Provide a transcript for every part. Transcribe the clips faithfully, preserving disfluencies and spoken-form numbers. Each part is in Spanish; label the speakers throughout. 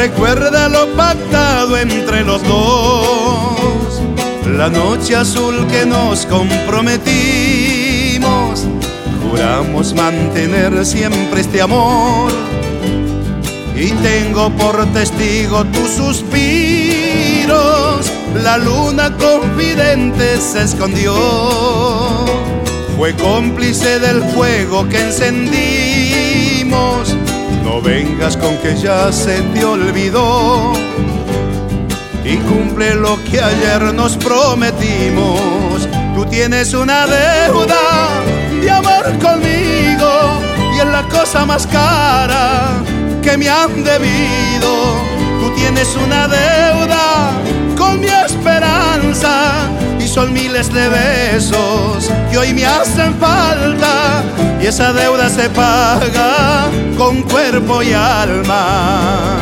Speaker 1: Recuerda lo pactado entre los dos, la noche azul que nos comprometimos. Juramos mantener siempre este amor, y tengo por testigo tus suspiros. La luna confidente se escondió, fue cómplice del fuego que encendimos. No vengas con que ya se te olvidó, y cumple lo que ayer nos prometimos. Tú tienes una deuda de amor conmigo, y es la cosa más cara que me han debido. Tú tienes una deuda con mi esperanza, y son miles de besos que hoy me hacen falta, y esa deuda se paga con cuerpo y alma.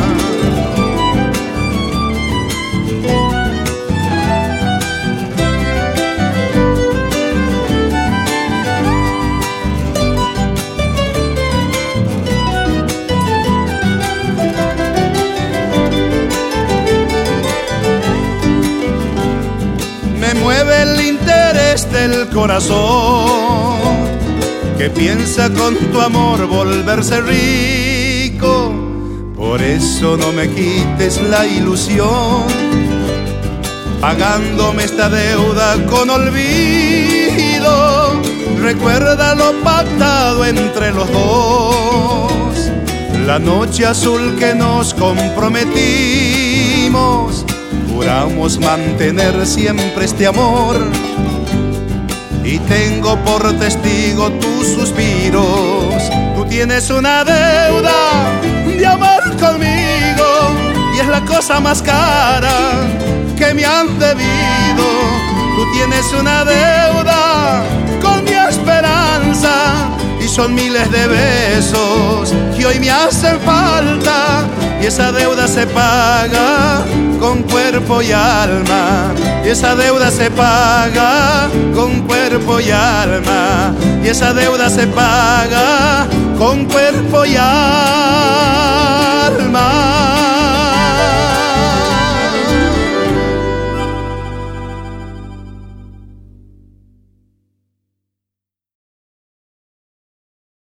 Speaker 1: Me mueve el interés del corazón, que piensa con tu amor volverse rico. Por eso no me quites la ilusión, pagándome esta deuda con olvido. Recuerda lo pactado entre los dos, la noche azul que nos comprometimos. Juramos mantener siempre este amor, y tengo por testigo tus suspiros. Tú tienes una deuda de amor conmigo, y es la cosa más cara que me han debido. Tú tienes una deuda con mi esperanza, y son miles de besos que hoy me hacen falta, y esa deuda se paga con cuerpo y alma. Y esa deuda se paga con cuerpo y alma. Y esa deuda se paga con cuerpo y alma.